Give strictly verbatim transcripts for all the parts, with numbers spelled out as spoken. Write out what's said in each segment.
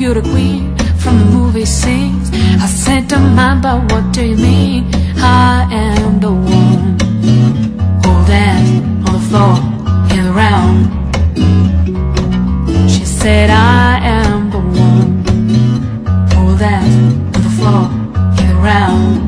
you're the queen from the movie scenes. I said to mine, but what do you mean? I am the one who'll dance on the floor in the round. She said I am the one who'll dance on the floor in the round.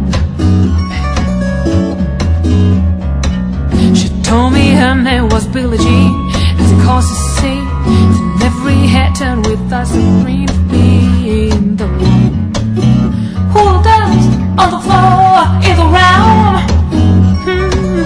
She told me her name was Billie Jean, as it caused to see, and every head turned with us and green. Being the one who'll dance on the floor in the round. mm.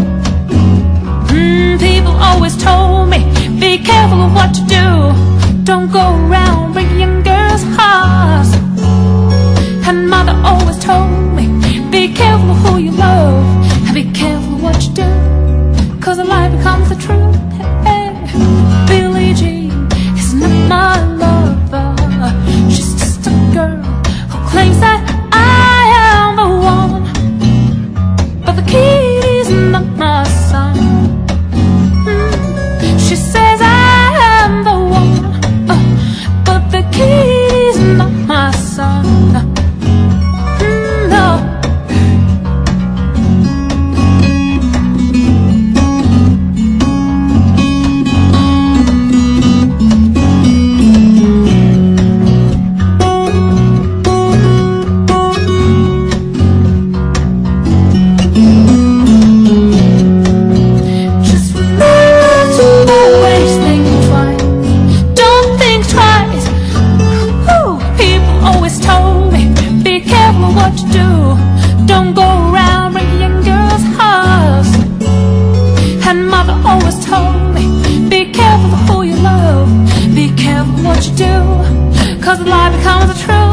Mm, people always told me, be careful of what you do. Don't go around breaking girls' hearts. And mother always told me, be careful of who you love, and be careful of what you do, 'cause the lie becomes the truth. Hey, Billie Jean is not my lover. She's just a girl who claims that I am the one, but the kid is not my son. mm. She says I am the one, uh, but the kid is not my son. mm, No. Don't go around breaking girls' hearts. And mother always told me, be careful of who you love, be careful what you do, 'cause the lie becomes the truth.